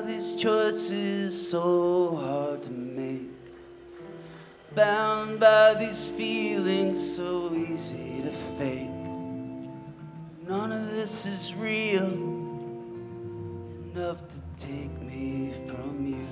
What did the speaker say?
these choices so hard to make, bound by these feelings so easy to fake. None of this is real enough to take me from you.